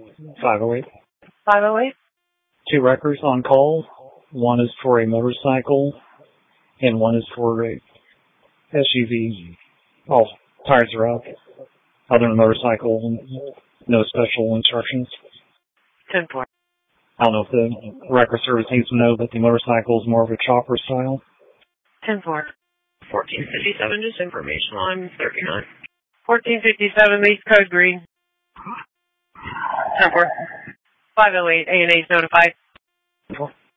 508. 508? 2 wreckers on call. One is for a motorcycle, and one is for a SUV. All tires are out. Other than motorcycle, no special instructions. 10-4. I don't know if the wrecker service needs to know that the motorcycle is more of a chopper style. 10-4. 1457, just information on 39. 1457, lease code green. 10-4. 508, A&A's notified.